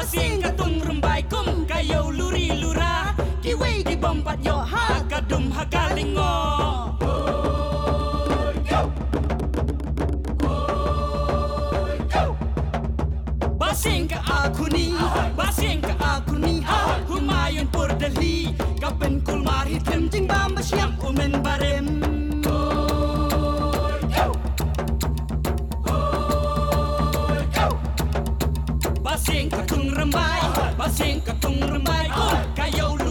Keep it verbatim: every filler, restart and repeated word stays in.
Basing katung rumbai kum kayo luri lura kiwi di bombat yo ha kadum ha kalingo. Basing ka aku ni, basing ka aku ni ha Humayun pur Delhi kapen kulmar hitam jing bam basyam umen barem. Basing katung rembai, basing katung rembai, kayo